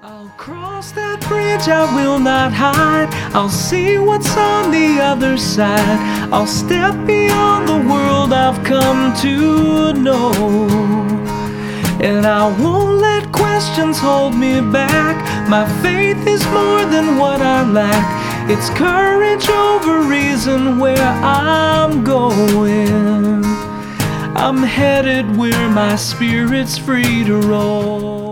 I'll cross that bridge, I will not hide. I'll see what's on the other side. I'll step beyond the world I've come to know. And I won't let questions hold me back. My faith is more than what I lack. It's courage over reason where I'm going. I'm headed where my spirit's free to roll.